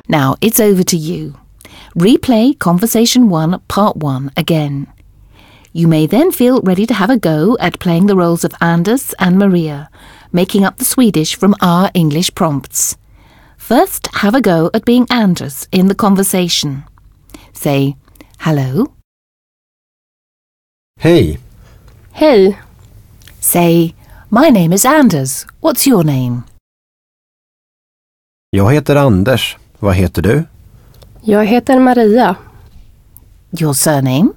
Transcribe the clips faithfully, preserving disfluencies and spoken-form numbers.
Now it's over to you. Replay Conversation one, Part one again. You may then feel ready to have a go at playing the roles of Anders and Maria, making up the Swedish from our English prompts. First, have a go at being Anders in the conversation. Say, hello. Hej. Hej. Say, my name is Anders. What's your name? Jag heter Anders. Vad heter du? Jag heter Maria. Your surname?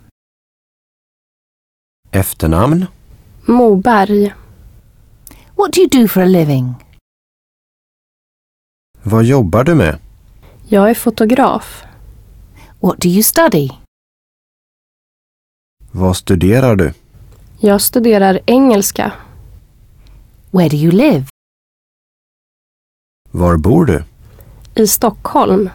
Efternamn? Moberg. What do you do for a living? Vad jobbar du med? Jag är fotograf. What do you study? Vad studerar du? Jag studerar engelska. Where do you live? Var bor du? I Stockholm.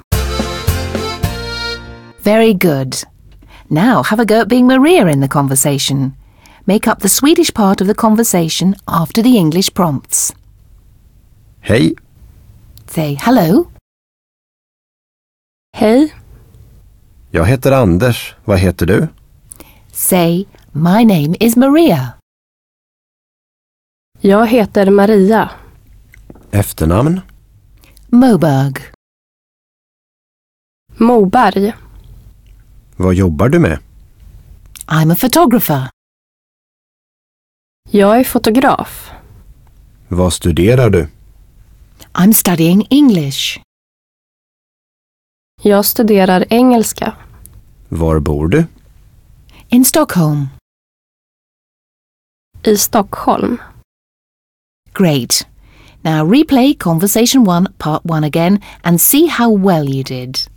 Very good. Now have a go at being Maria in the conversation. Make up the Swedish part of the conversation after the English prompts. Hej. Say hello. Hej. Jag heter Anders. Vad heter du? Say, my name is Maria. Jag heter Maria. Efternamn? Moberg. Moberg. Vad jobbar du med? I'm a photographer. Jag är fotograf. Vad studerar du? I'm studying English. Jag studerar engelska. Var bor du? In Stockholm. I Stockholm. Great. Now replay Conversation one, Part one again and see how well you did.